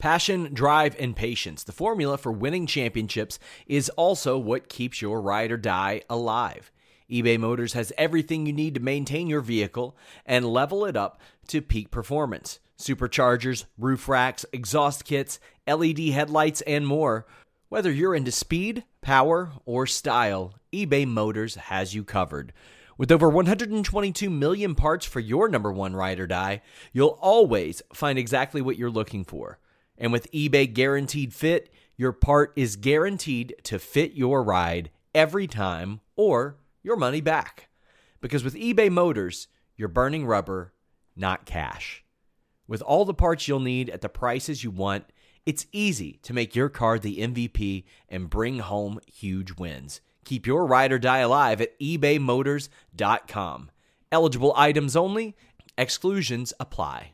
Passion, drive, and patience. The formula for winning championships is also what keeps your ride or die alive. eBay Motors has everything you need to maintain your vehicle and level it up to peak performance. Superchargers, roof racks, exhaust kits, LED headlights, and more. Whether you're into speed, power, or style, eBay Motors has you covered. With over 122 million parts for your number one ride or die, you'll always find exactly what you're looking for. And with eBay Guaranteed Fit, your part is guaranteed to fit your ride every time or your money back. Because with eBay Motors, you're burning rubber, not cash. With all the parts you'll need at the prices you want, it's easy to make your car the MVP and bring home huge wins. Keep your ride or die alive at ebaymotors.com. Eligible items only. Exclusions apply.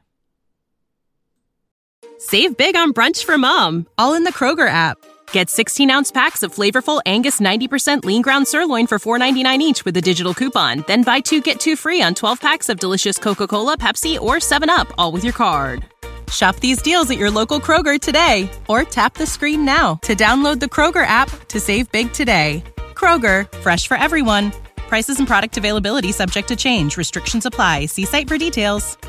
Save big on brunch for mom, all in the Kroger app. Get 16-ounce packs of flavorful Angus 90% lean ground sirloin for $4.99 each with a digital coupon. Then buy 2, get 2 free on 12 packs of delicious Coca-Cola, Pepsi, or 7-Up, all with your card. Shop these deals at your local Kroger today, or tap the screen now to download the Kroger app to save big today. Kroger, fresh for everyone. Prices and product availability subject to change. Restrictions apply. See site for details.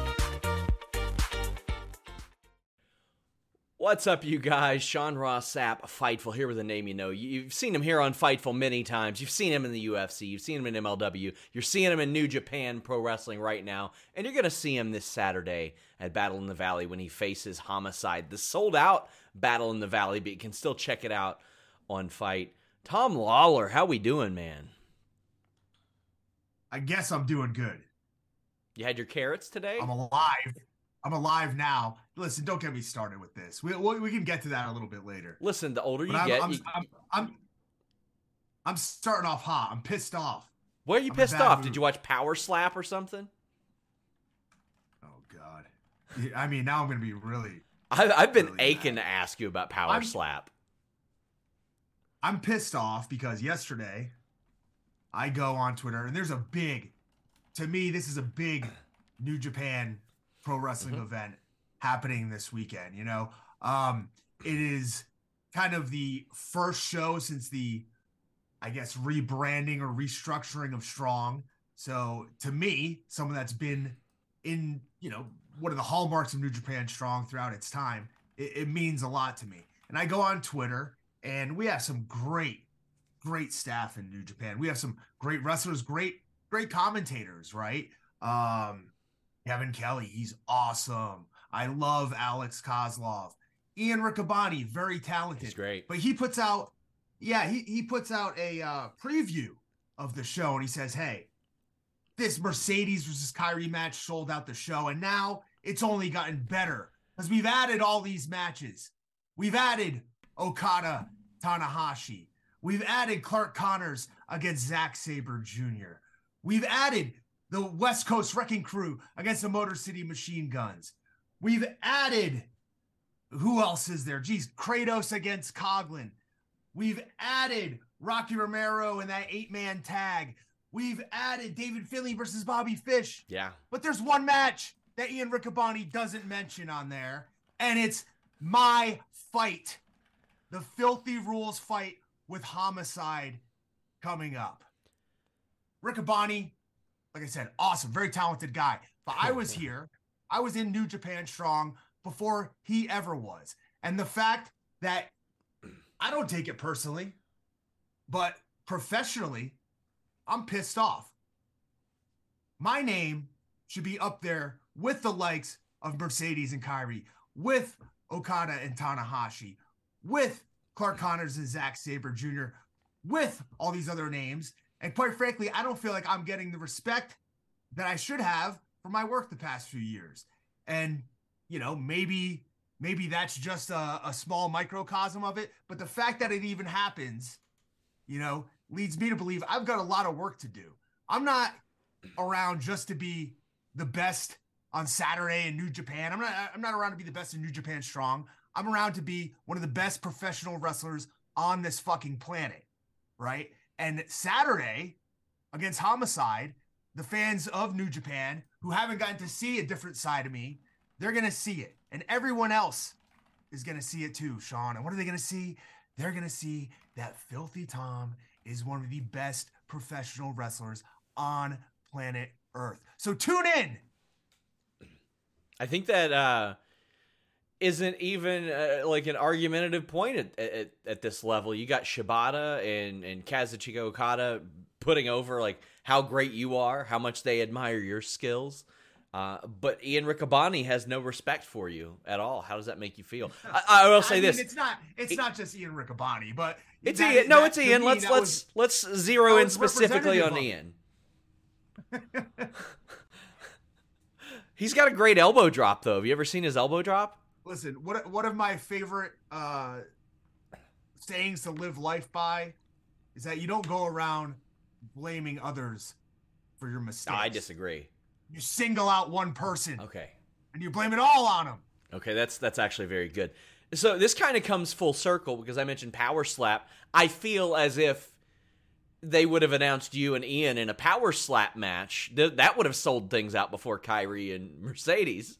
What's up, you guys? Sean Ross Sapp, Fightful, here with a name you know. You've seen him here on Fightful many times. You've seen him in the UFC. You've seen him in MLW. You're seeing him in New Japan Pro Wrestling right now. And you're going to see him this Saturday at Battle in the Valley when he faces Homicide. The sold-out Battle in the Valley, but you can still check it out on Fight. Tom Lawler, how we doing, man? I guess I'm doing good. You had your carrots today? I'm alive. I'm alive now. Listen, don't get me started with this. We can get to that a little bit later. Listen, the older but you I'm starting off hot. I'm pissed off. Why are you pissed off? Did you watch Power Slap or something? Oh God. I mean, now I'm going to be really. I've been really aching mad. to ask you about Power Slap. I'm pissed off because yesterday I go on Twitter and there's to me, this is a big New Japan pro wrestling event happening this weekend. You know, it is kind of the first show since the, I guess, rebranding or restructuring of Strong. So to me, someone that's been in, you know, one of the hallmarks of New Japan Strong throughout its time, it means a lot to me. And I go on Twitter and we have some great staff in New Japan. We have some great wrestlers, great commentators, right? Kevin Kelly, he's awesome. I love Alex Kozlov. Ian Riccaboni, very talented. He's great. But he puts out, he puts out a preview of the show and he says, hey, this Mercedes versus Kyrie match sold out the show, and now it's only gotten better because we've added all these matches. We've added Okada, Tanahashi. We've added Clark Connors against Zack Sabre Jr. We've added the West Coast Wrecking Crew against the Motor City Machine Guns. We've added, who else is there? Geez, Kratos against Coughlin. We've added Rocky Romero in that 8-man tag. We've added David Finlay versus Bobby Fish. Yeah. But there's one match that Ian Riccaboni doesn't mention on there, and it's my fight. The Filthy Rules fight with Homicide coming up. Riccaboni, like I said, awesome, very talented guy. But I was here. I was in New Japan Strong before he ever was. And the fact that I don't take it personally, but professionally, I'm pissed off. My name should be up there with the likes of Mercedes and Kyrie, with Okada and Tanahashi, with Clark Connors and Zack Sabre Jr., with all these other names. And quite frankly, I don't feel like I'm getting the respect that I should have for my work the past few years. And, you know, maybe that's just a small microcosm of it. But the fact that it even happens, you know, leads me to believe I've got a lot of work to do. I'm not around just to be the best on Saturday in New Japan. I'm not around to be the best in New Japan Strong. I'm around to be one of the best professional wrestlers on this fucking planet, right? And Saturday against Homicide, the fans of New Japan who haven't gotten to see a different side of me, they're going to see it. And everyone else is going to see it too, Sean. And what are they going to see? They're going to see that Filthy Tom is one of the best professional wrestlers on planet Earth. So tune in. I think that isn't even like an argumentative point at this level. You got Shibata and Kazuchika Okada putting over like how great you are, how much they admire your skills. But Ian Riccaboni has no respect for you at all. How does that make you feel? I will say this: it's not just Ian Riccaboni, but it's Ian. No, it's Ian. Let's zero in specifically on Ian. He's got a great elbow drop, though. Have you ever seen his elbow drop? Listen, one of my favorite sayings to live life by is that you don't go around blaming others for your mistakes. I disagree. You single out one person. Okay. And you blame it all on them. Okay, that's actually very good. So this kind of comes full circle because I mentioned Power Slap. I feel as if they would have announced you and Ian in a Power Slap match. That would have sold things out before Kyrie and Mercedes.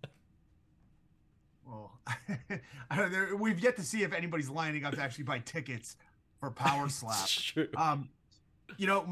Well, we've yet to see if anybody's lining up to actually buy tickets for Power Slap. True. You know,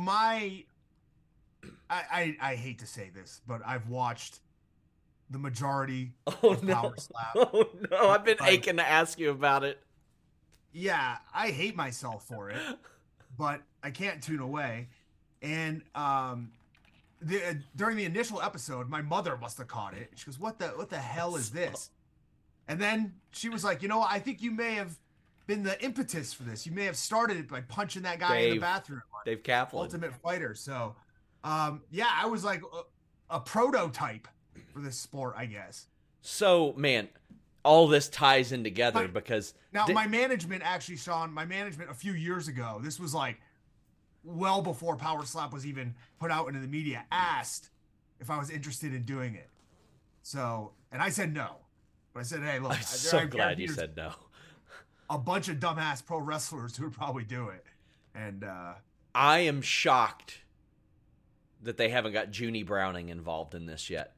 I hate to say this, but I've watched the majority of Power Slap. Oh no, I've been aching to ask you about it. Yeah, I hate myself for it, but I can't tune away. And during the initial episode, my mother must have caught it. She goes, "What the hell is this?" And then she was like, "You know, I think you may have been the impetus for this. You may have started it by punching that guy in the bathroom." Dave Kaplan, Ultimate Fighter. So, yeah, I was like a prototype for this sport, I guess. So, man, all this ties in together because now my management actually, Sean, a few years ago, this was like well before Power Slap was even put out into the media, asked if I was interested in doing it. So, and I said no. But I said, hey, look, I'm so glad you said no. A bunch of dumbass pro wrestlers who would probably do it. And I am shocked that they haven't got Junie Browning involved in this yet.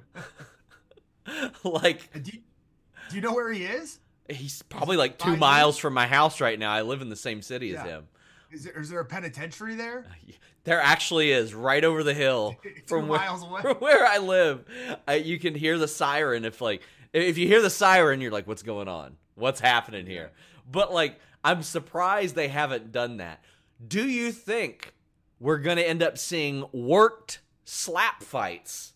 Like, do you know where he is? He's probably like 2 miles from my house right now. I live in the same city as him. Is there a penitentiary there? There actually is, right over the hill from miles away. From where I live. You can hear the siren. If you hear the siren, you're like, what's going on? What's happening here? But like, I'm surprised they haven't done that. Do you think we're going to end up seeing worked slap fights?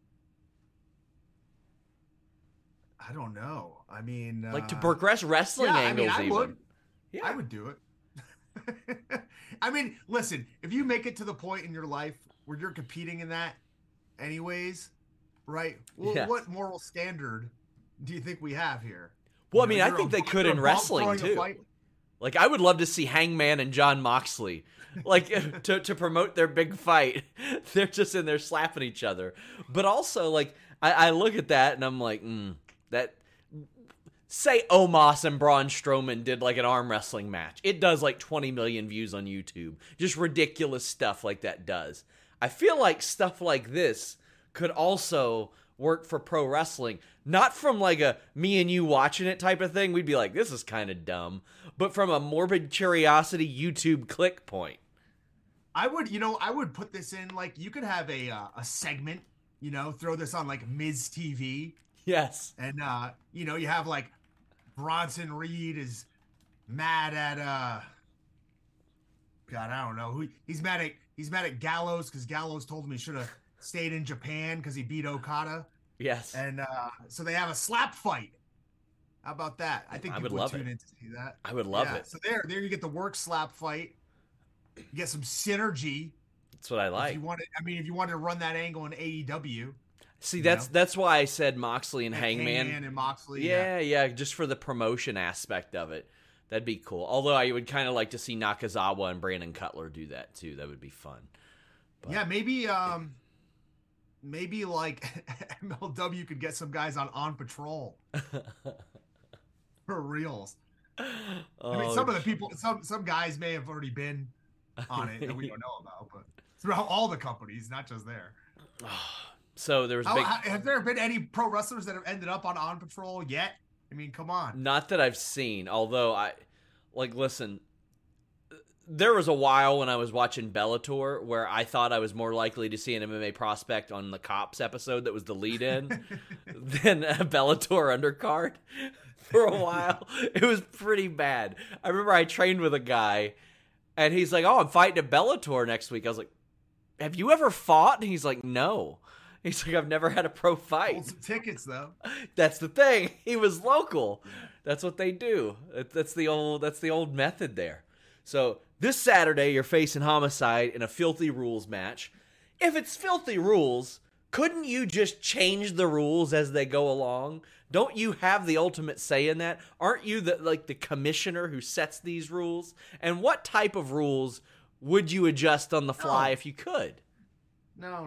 I don't know. I mean, like to progress wrestling angles. I would do it. I mean, listen, if you make it to the point in your life where you're competing in that anyways, right? Well, what moral standard do you think we have here? Well, I mean, I think they could in wrestling too. Like, I would love to see Hangman and Jon Moxley, like, to promote their big fight. They're just in there slapping each other. But also, like, I look at that and I'm like, that. Say Omos and Braun Strowman did like an arm wrestling match. It does like 20 million views on YouTube. Just ridiculous stuff like that does. I feel like stuff like this could also work for pro wrestling. Not from like a me and you watching it type of thing. We'd be like, this is kind of dumb. But from a morbid curiosity YouTube click point. I would put this in, like, you could have a segment, throw this on like Miz TV. Yes. And, you have like Bronson Reed is mad at, God, I don't know who he's mad at Gallows because Gallows told him he should have stayed in Japan because he beat Okada. Yes. And so they have a slap fight. How about that? I think people would tune in to see that. I would love it. So there you get the work slap fight. You get some synergy. That's what I like. If you wanted to run that angle in AEW. See, that's why I said Moxley and Hangman. Hangman and Moxley. Yeah, just for the promotion aspect of it. That'd be cool. Although I would kind of like to see Nakazawa and Brandon Cutler do that too. That would be fun. But. Yeah, maybe like MLW could get some guys on Patrol for reals. I mean, some of the people, some guys may have already been on it that we don't know about, but throughout all the companies, not just there. So there was have there been any pro wrestlers that have ended up on Patrol yet I mean, come on. Not that I've seen, although listen, there was a while when I was watching Bellator where I thought I was more likely to see an MMA prospect on the Cops episode that was the lead-in than a Bellator undercard for a while. It was pretty bad. I remember I trained with a guy, and he's like, oh, I'm fighting at Bellator next week. I was like, have you ever fought? And he's like, no. He's like, I've never had a pro fight. Hold some tickets, though. That's the thing. He was local. That's what they do. That's the old method there. So this Saturday, you're facing Homicide in a Filthy Rules match. If it's Filthy Rules, couldn't you just change the rules as they go along? Don't you have the ultimate say in that? Aren't you the commissioner who sets these rules? And what type of rules would you adjust on the fly if you could? No.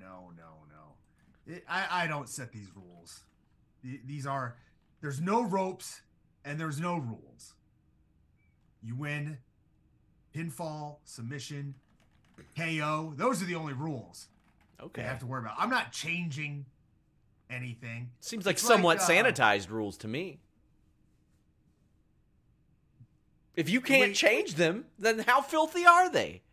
I don't set these rules. There's no ropes and there's no rules. You win, pinfall, submission, KO. Those are the only rules. Okay. You have to worry about. I'm not changing anything. Seems like somewhat sanitized rules to me. If you can't change them, then how filthy are they?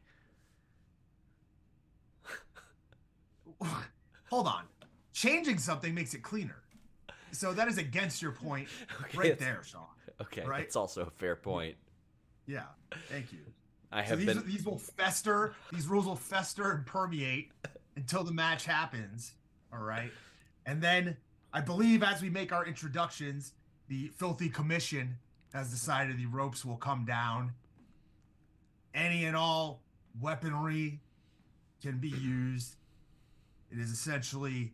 Hold on. Changing something makes it cleaner. So that is against your point right there, Sean. Okay, right? That's also a fair point. Yeah, thank you. These will fester. These rules will fester and permeate until the match happens. All right, and then I believe as we make our introductions, the Filthy Commission has decided the ropes will come down. Any and all weaponry can be used. It is essentially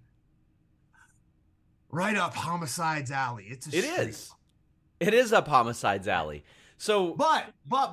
right up Homicide's alley. It is up Homicide's alley. So, but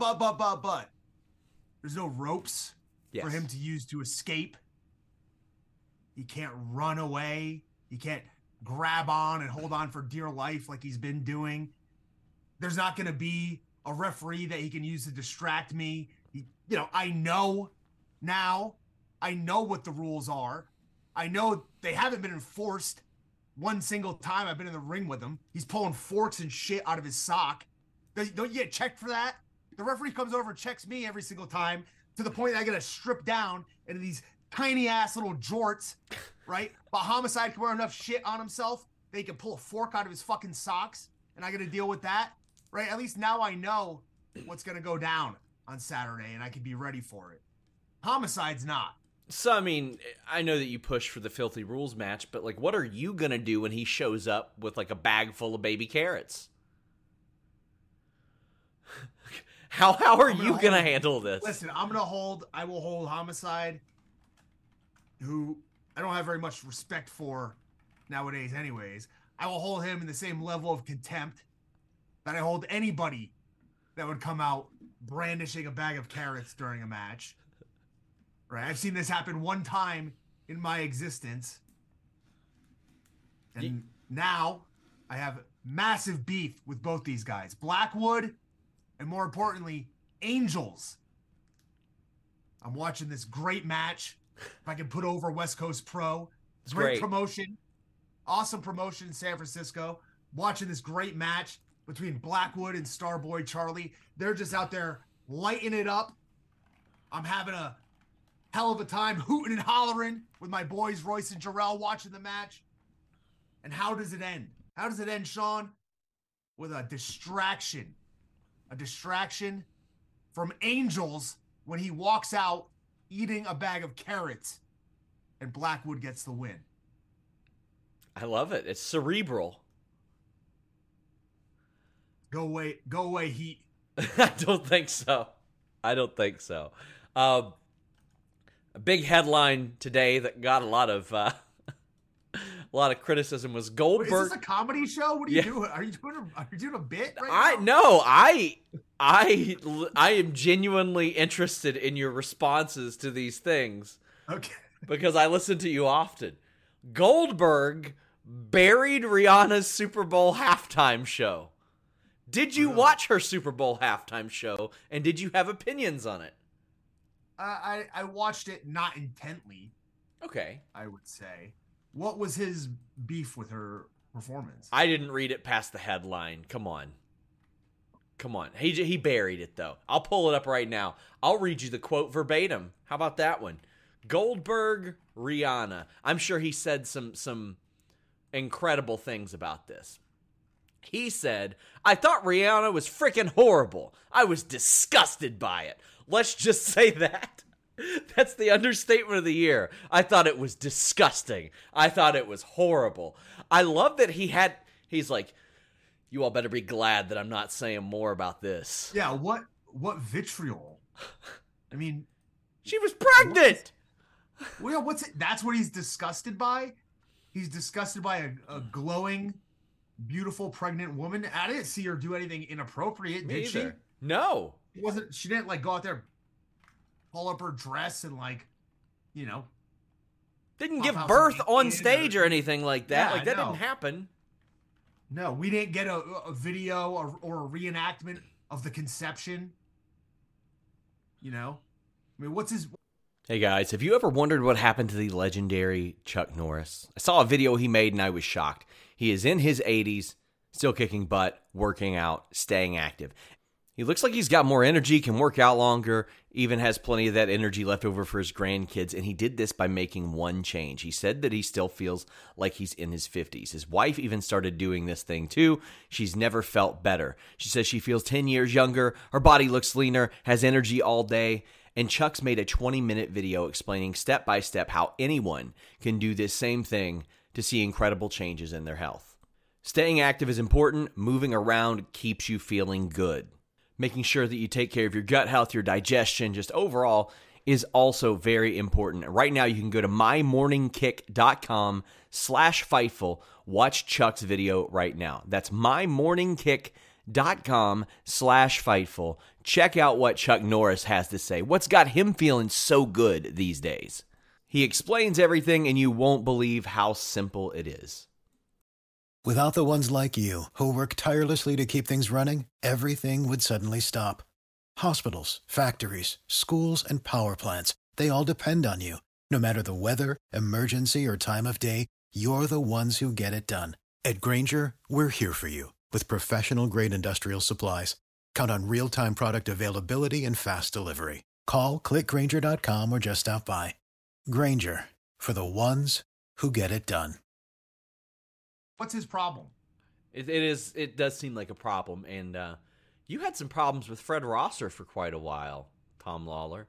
there's no ropes for him to use to escape. He can't run away. He can't grab on and hold on for dear life like he's been doing. There's not going to be a referee that he can use to distract me. I know now. I know what the rules are. I know they haven't been enforced one single time I've been in the ring with him. He's pulling forks and shit out of his sock. Don't you get checked for that? The referee comes over and checks me every single time to the point that I get to strip down into these tiny ass little jorts, right? But Homicide can wear enough shit on himself that he can pull a fork out of his fucking socks, and I got to deal with that, right? At least now I know what's going to go down on Saturday, and I can be ready for it. Homicide's not. So, I mean, I know that you push for the Filthy Rules match, but, what are you going to do when he shows up with, a bag full of baby carrots? How are you going to handle this? Listen, I will hold Homicide, who I don't have very much respect for nowadays anyways. I will hold him in the same level of contempt that I hold anybody that would come out brandishing a bag of carrots during a match. Right, I've seen this happen one time in my existence. And now I have massive beef with both these guys. Blackwood, and more importantly, Angels. I'm watching this great match. If I can put over West Coast Pro. Great promotion. Awesome promotion in San Francisco. Watching this great match between Blackwood and Starboy Charlie. They're just out there lighting it up. I'm having a hell of a time hooting and hollering with my boys Royce and Jarrell watching the match. And how does it end? How does it end, Sean? With a distraction. A distraction from Angels when he walks out eating a bag of carrots and Blackwood gets the win. I love it. It's cerebral. Go away, Heat. I don't think so. A big headline today that got a lot of criticism was Goldberg. Wait, is this a comedy show? What are you doing? Are you doing a bit right now? I am genuinely interested in your responses to these things. Okay. Because I listen to you often. Goldberg buried Rihanna's Super Bowl halftime show. Did you watch her Super Bowl halftime show, and did you have opinions on it? I watched it not intently. Okay. I would say. What was his beef with her performance. I didn't read it past the headline. Come on. He buried it, though. I'll pull it up right now. I'll read you the quote verbatim. How about that one? Goldberg, Rihanna. I'm sure he said some incredible things about this. He said, I thought Rihanna was freaking horrible. I was disgusted by it. Let's just say that. That's the understatement of the year. I thought it was disgusting. I thought it was horrible. I love that he's like, you all better be glad that I'm not saying more about this. Yeah, what vitriol? I mean, she was pregnant. What's it? That's what he's disgusted by? He's disgusted by a glowing, beautiful pregnant woman. I didn't see her do anything inappropriate, did she? No. She didn't like go out there, pull up her dress and like, you know. Didn't give birth on stage or anything like that. Yeah, that didn't happen. No, we didn't get a video or a reenactment of the conception. You know? I mean, what's his... Hey guys, have you ever wondered what happened to the legendary Chuck Norris? I saw a video he made and I was shocked. He is in his 80s, still kicking butt, working out, staying active. He looks like he's got more energy, can work out longer, even has plenty of that energy left over for his grandkids, and he did this by making one change. He said that he still feels like he's in his 50s. His wife even started doing this thing too. She's never felt better. She says she feels 10 years younger, her body looks leaner, has energy all day, and Chuck's made a 20-minute video explaining step by step how anyone can do this same thing to see incredible changes in their health. Staying active is important. Moving around keeps you feeling good. Making sure that you take care of your gut health, your digestion, just overall is also very important. Right now, you can go to mymorningkick.com/Fightful. Watch Chuck's video right now. That's mymorningkick.com/Fightful. Check out what Chuck Norris has to say. What's got him feeling so good these days? He explains everything, and you won't believe how simple it is. Without the ones like you, who work tirelessly to keep things running, everything would suddenly stop. Hospitals, factories, schools, and power plants, they all depend on you. No matter the weather, emergency, or time of day, you're the ones who get it done. At Grainger, we're here for you with professional-grade industrial supplies. Count on real-time product availability and fast delivery. Call, clickgrainger.com, or just stop by. Grainger, for the ones who get it done. What's his problem? It does seem like a problem, and you had some problems with Fred Rosser for quite a while, Tom Lawler.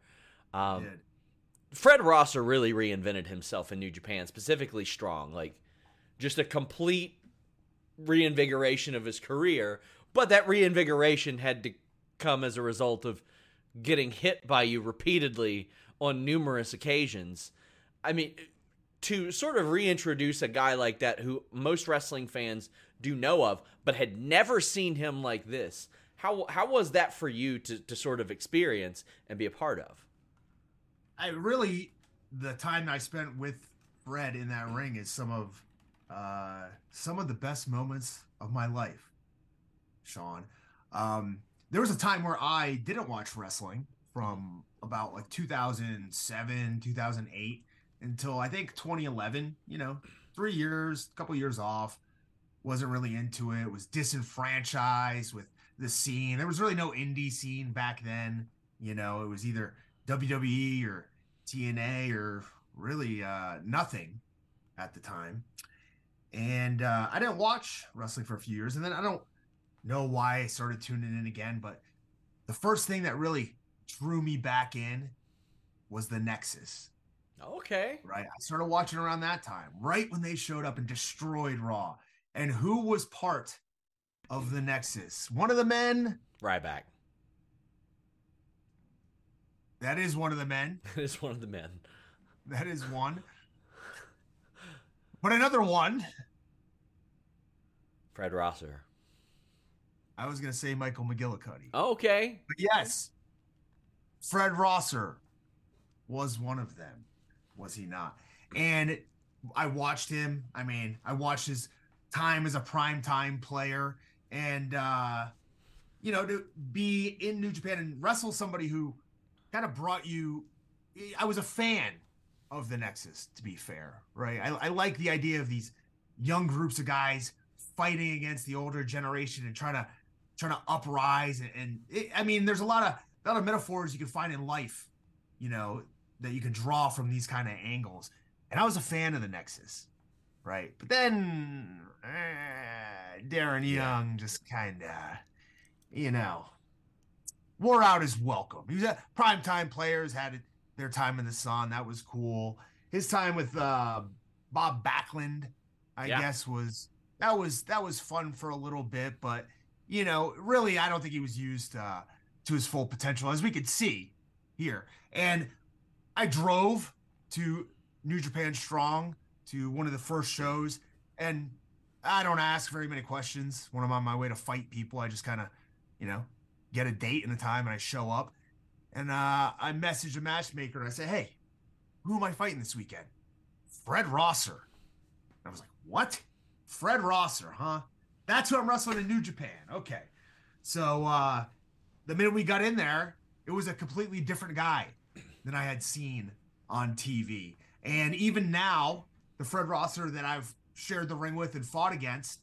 Fred Rosser really reinvented himself in New Japan, specifically Strong, like just a complete reinvigoration of his career, but that reinvigoration had to come as a result of getting hit by you repeatedly on numerous occasions. I mean, to sort of reintroduce a guy like that who most wrestling fans do know of, but had never seen him like this, how was that for you to sort of experience and be a part of? The time I spent with Fred in that ring is some of the best moments of my life, Sean. There was a time where I didn't watch wrestling from about like 2007, 2008 until I think 2011, 3 years, a couple years off, wasn't really into it, was disenfranchised with the scene. There was really no indie scene back then. It was either WWE or TNA or really nothing at the time. And I didn't watch wrestling for a few years. And then I don't know why I started tuning in again, but the first thing that really drew me back in was the Nexus. Okay. Right. I started watching around that time, right when they showed up and destroyed Raw. And who was part of the Nexus? One of the men. Ryback. That is one of the men. That is one of the men. That is one. But another one. Fred Rosser. I was going to say Michael McGillicuddy. Okay. But yes, Fred Rosser was one of them. Was he not? And I watched him. I mean, I watched his time as a primetime player. And, to be in New Japan and wrestle somebody who kind of brought you... I was a fan of the Nexus, to be fair, right? I like the idea of these young groups of guys fighting against the older generation and trying to uprise. I mean, there's a lot of metaphors you can find in life, that you can draw from these kind of angles. And I was a fan of the Nexus, right? But then Darren Young just kind of, wore out his welcome. He was at primetime players, had their time in the sun. That was cool. His time with Bob Backlund, I guess, was fun for a little bit. But, really, I don't think he was used to his full potential, as we could see here. And I drove to New Japan Strong, to one of the first shows, and I don't ask very many questions when I'm on my way to fight people. I just kind of, get a date and a time, and I show up. And I message a matchmaker, and I say, hey, who am I fighting this weekend? Fred Rosser. And I was like, what? Fred Rosser, huh? That's who I'm wrestling in New Japan. Okay. So the minute we got in there, it was a completely different guy than I had seen on TV. And even now, the Fred Rosser that I've shared the ring with and fought against,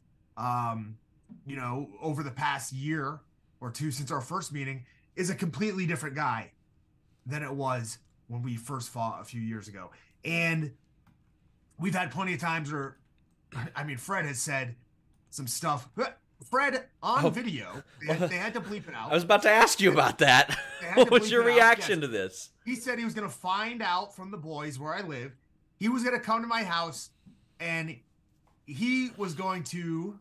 over the past year or two since our first meeting, is a completely different guy than it was when we first fought a few years ago. And we've had plenty of times where, Fred has said some stuff. Fred, on video, they had to bleep it out. I was about to ask you about that. What was your reaction to this? He said he was going to find out from the boys where I live. He was going to come to my house, and he was going to,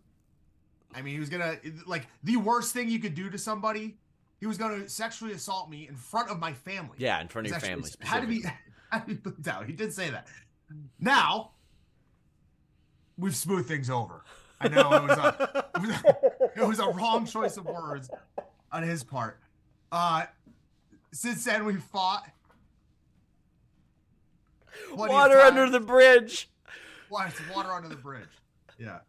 the worst thing you could do to somebody, he was going to sexually assault me in front of my family. Yeah, in front of your family. Had to be bleeped out. He did say that. Now, we've smoothed things over. I know it was a wrong choice of words on his part. Since then, we fought. Water under the bridge. Water under the bridge. Yeah.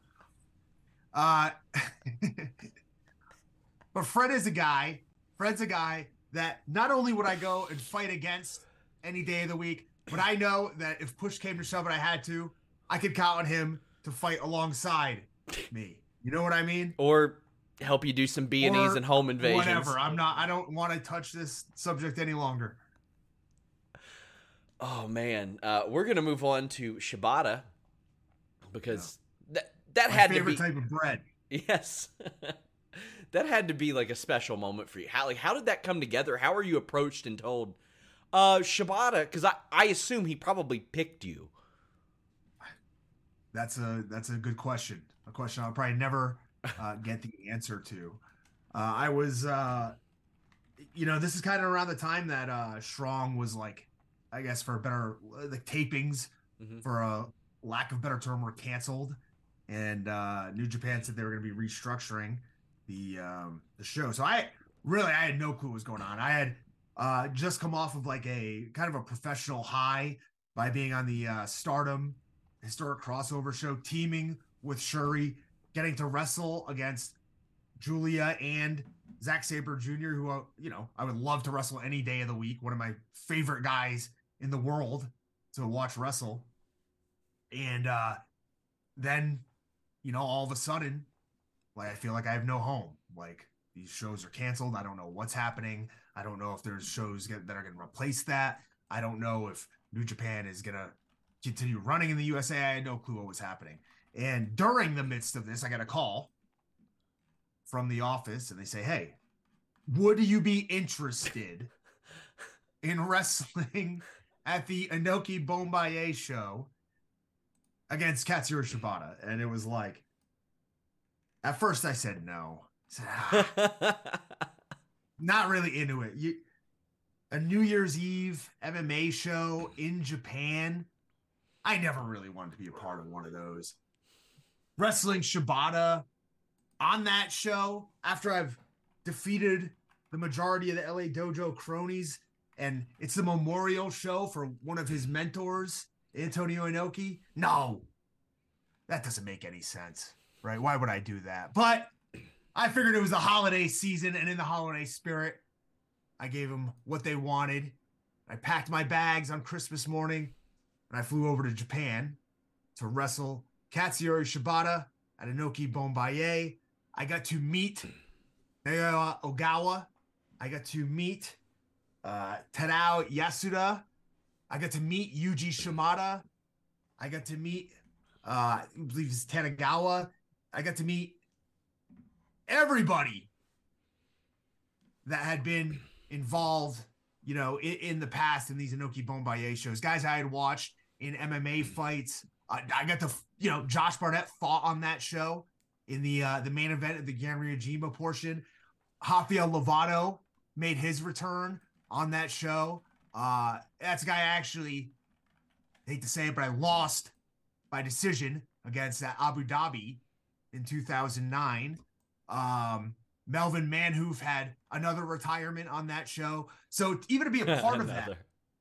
But Fred's a guy that not only would I go and fight against any day of the week, but I know that if push came to shove and I had to, I could count on him to fight alongside me. You know what I mean? Or help you do some B&Es and home invasions. Whatever. I don't want to touch this subject any longer. Oh man. We're going to move on to Shibata, because that had to be my favorite type of bread. Yes. That had to be like a special moment for you. How did that come together? How were you approached and told, Shibata? Because I assume he probably picked you. That's a good question. A question I'll probably never get the answer to. I was, this is kind of around the time that Strong was like, I guess for a better, the tapings, for a lack of better term, were canceled, and New Japan said they were going to be restructuring the show. So I had no clue what was going on. I had just come off of like a kind of a professional high by being on the Stardom historic crossover show, teaming with Shuri, getting to wrestle against Julia and Zack Sabre Jr., who, I would love to wrestle any day of the week. One of my favorite guys in the world to watch wrestle. And then, all of a sudden, I feel like I have no home. Like, these shows are canceled. I don't know what's happening. I don't know if there's shows that are going to replace that. I don't know if New Japan is going to continue running in the USA. I had no clue what was happening. And during the midst of this, I got a call from the office, and they say, hey, would you be interested in wrestling at the Inoki Bombaye show against Katsuyori Shibata? And it was like, at first I said no. I said, not really into it. A New Year's Eve MMA show in Japan, I never really wanted to be a part of one of those. Wrestling Shibata on that show after I've defeated the majority of the LA Dojo cronies, and it's the memorial show for one of his mentors, Antonio Inoki. No, that doesn't make any sense, right? Why would I do that? But I figured it was the holiday season, and in the holiday spirit, I gave them what they wanted. I packed my bags on Christmas morning, and I flew over to Japan to wrestle Katsuyori Shibata at Inoki Bombaye. I got to meet Ogawa. I got to meet Tadao Yasuda. I got to meet Yuji Shimada. I got to meet, I believe it's Tanagawa. I got to meet everybody that had been involved, in the past in these Inoki Bombaye shows. Guys I had watched in MMA fights. I got to, Josh Barnett fought on that show in the main event of the Gian Ryujima portion. Rafael Lovato made his return on that show. That's a guy I actually, hate to say it, but I lost by decision against Abu Dhabi in 2009. Melvin Manhoof had another retirement on that show. So even to be a part of that,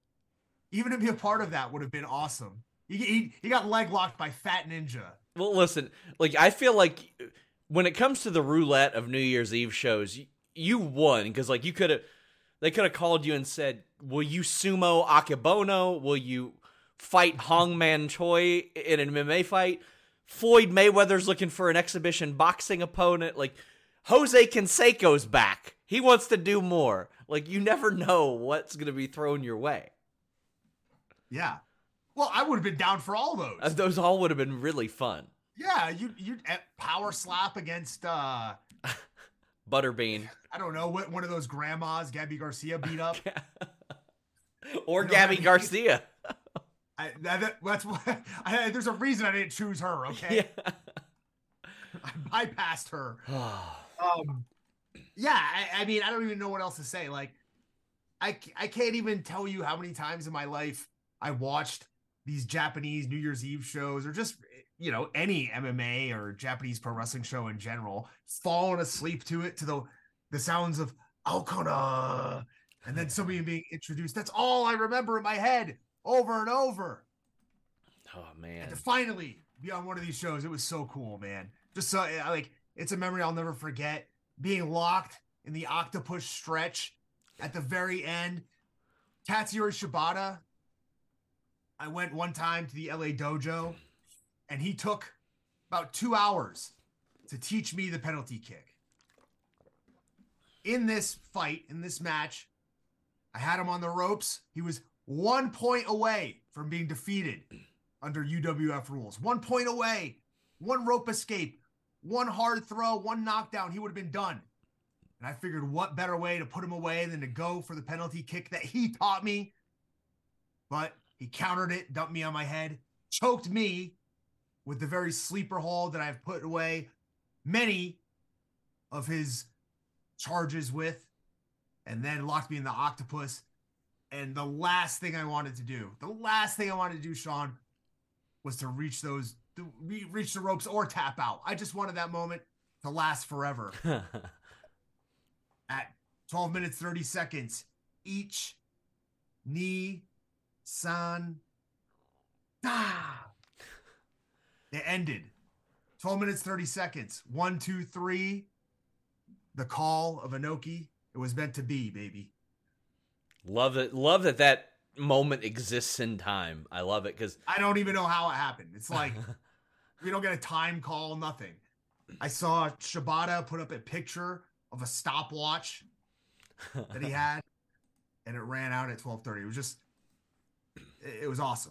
would have been awesome. He got leg locked by Fat Ninja. Well, listen, I feel like when it comes to the roulette of New Year's Eve shows, you won because they could have called you and said, "Will you sumo Akebono? Will you fight Hongman Choi in an MMA fight? Floyd Mayweather's looking for an exhibition boxing opponent. Jose Canseco's back. He wants to do more." You never know what's going to be thrown your way. Yeah. Well, I would have been down for all those. Those all would have been really fun. Yeah, you power slap against Butterbean. I don't know what one of those grandmas Gabby Garcia beat up. Or Gabby Garcia. That's what. There's a reason I didn't choose her. Okay. Yeah. I bypassed her. Yeah. I mean, I don't even know what else to say. I can't even tell you how many times in my life I watched these Japanese New Year's Eve shows, or just, any MMA or Japanese pro wrestling show in general, falling asleep to it, to the sounds of Aokona, and then somebody being introduced. That's all I remember in my head over and over. Oh, man. And to finally be on one of these shows, it was so cool, man. Just so, it's a memory I'll never forget. Being locked in the octopus stretch at the very end. Katsuyori Shibata, I went one time to the LA dojo, and he took about 2 hours to teach me the penalty kick. In this fight, in this match, I had him on the ropes. He was 1 point away from being defeated under UWF rules. 1 point away. One rope escape. One hard throw. One knockdown. He would have been done. And I figured, what better way to put him away than to go for the penalty kick that he taught me. But he countered it, dumped me on my head, choked me with the very sleeper hold that I've put away many of his charges with, and then locked me in the octopus. And the last thing I wanted to do, Sean, was to reach the ropes or tap out. I just wanted that moment to last forever. At 12 minutes, 30 seconds, each knee, san, da. It ended. 12 minutes, 30 seconds. 1, 2, 3. The call of Inoki. It was meant to be, baby. Love it. Love that moment exists in time. I love it because I don't even know how it happened. It's like we don't get a time call, nothing. I saw Shibata put up a picture of a stopwatch that he had, and it ran out at 12:30. It was awesome.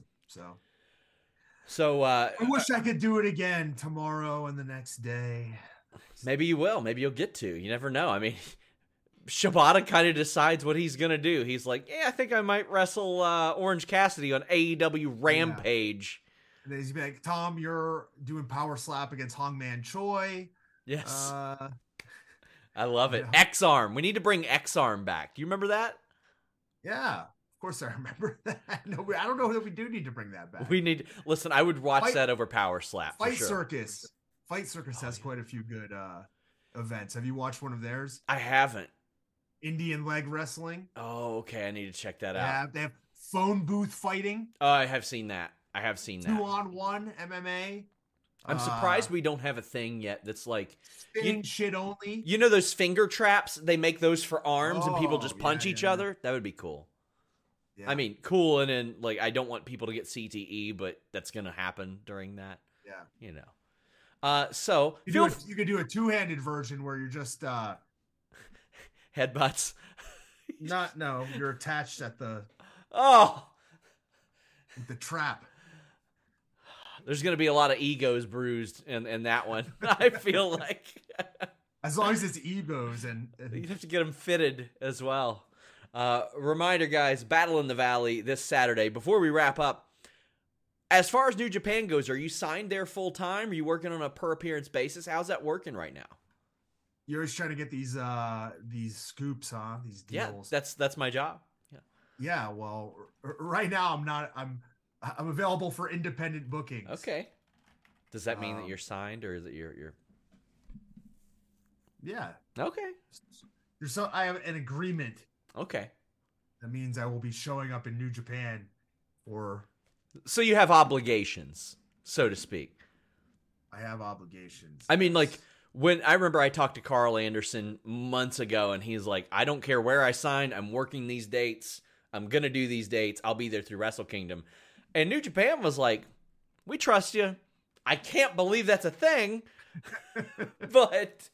So I wish I could do it again tomorrow and the next day. Maybe you will. Maybe you'll get to. You never know. I mean, Shibata kind of decides what he's going to do. He's like, I think I might wrestle Orange Cassidy on AEW Rampage. Yeah. And then he's like, Tom, you're doing power slap against Hongman Choi. Yes. I love it. X-Arm. We need to bring X-Arm back. Do you remember that? Yeah. Of course I remember that. No, I don't know that we do need to bring that back. Listen, I would watch that over Power Slap. Fight for sure. Circus. Fight Circus has quite a few good events. Have you watched one of theirs? I haven't. Indian leg wrestling. Oh, okay. I need to check that out. They have phone booth fighting. Oh, I have seen that. 2-on-1 MMA. I'm surprised we don't have a thing yet that's like spinning shit only. You know those finger traps? They make those for arms and people just punch each other? That would be cool. Yeah. I mean, cool, and then I don't want people to get CTE, but that's going to happen during that. Yeah. You know. So you could do a two-handed version where you're just headbutts. You're attached at the with the trap. There's going to be a lot of egos bruised in that one. I feel like. As long as it's egos and you have to get them fitted as well. Reminder, guys, Battle in the Valley this Saturday. Before we wrap up, as far as New Japan goes, are you signed there full time? Are you working on a per appearance basis? How's that working right now? You're always trying to get these scoops, huh? These deals. Yeah, that's my job. Yeah. Yeah. Well, right now I'm not. I'm available for independent bookings. Okay. Does that mean that you're signed, or is it you're? Yeah. Okay. I have an agreement. Okay. That means I will be showing up in New Japan for. So you have obligations, so to speak. I have obligations. I mean, like, when I remember I talked to Carl Anderson months ago, and he's like, I don't care where I signed. I'm working these dates. I'm going to do these dates. I'll be there through Wrestle Kingdom. And New Japan was like, we trust you. I can't believe that's a thing. But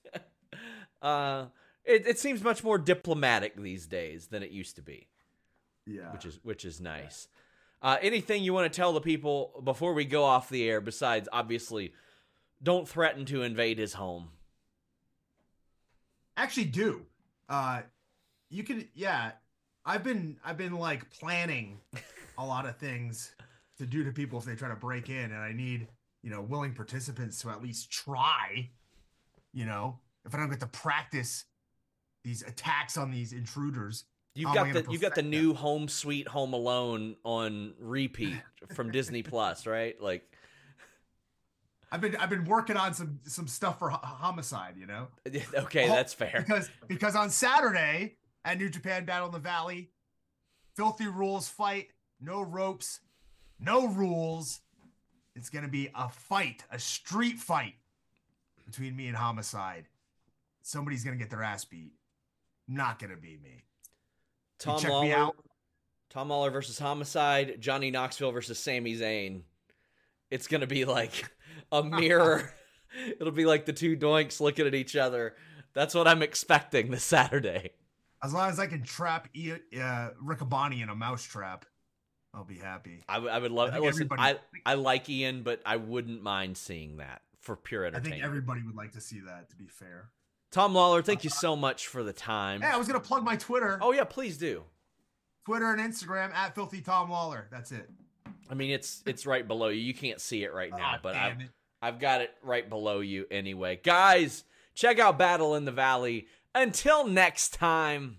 it seems much more diplomatic these days than it used to be. Yeah. Which is nice. Anything you want to tell the people before we go off the air besides, obviously, don't threaten to invade his home? Actually do. You can, yeah. I've been like planning a lot of things to do to people if they try to break in, and I need, willing participants to at least try, if I don't get to practice these attacks on these intruders. You've got the new Home Sweet Home Alone on repeat from Disney Plus, right? Like, I've been working on some stuff for Homicide, Okay, that's fair. Because on Saturday at New Japan Battle in the Valley, Filthy Rules fight, no ropes, no rules. It's gonna be a fight, a street fight between me and Homicide. Somebody's gonna get their ass beat. Not gonna be me. Tom Lawler versus Homicide, Johnny Knoxville versus Sami Zayn. It's going to be like a mirror. It'll be like the two doinks looking at each other. That's what I'm expecting this Saturday. As long as I can trap Riccaboni in a mousetrap, I'll be happy. I would love it. Listen, I like Ian, but I wouldn't mind seeing that for pure entertainment. I think everybody would like to see that, to be fair. Tom Lawler, thank you so much for the time. Hey, I was going to plug my Twitter. Oh, yeah, please do. Twitter and Instagram at Filthy Tom Lawler. That's it. I mean, it's right below you. You can't see it right now, but I've got it right below you anyway. Guys, check out Battle in the Valley. Until next time,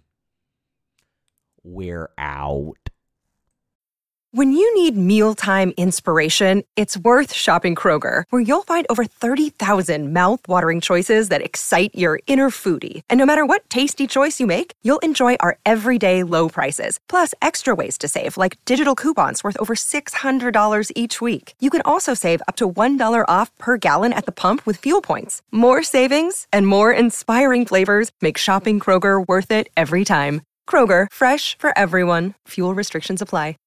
we're out. When you need mealtime inspiration, it's worth shopping Kroger, where you'll find over 30,000 mouth-watering choices that excite your inner foodie. And no matter what tasty choice you make, you'll enjoy our everyday low prices, plus extra ways to save, like digital coupons worth over $600 each week. You can also save up to $1 off per gallon at the pump with fuel points. More savings and more inspiring flavors make shopping Kroger worth it every time. Kroger, fresh for everyone. Fuel restrictions apply.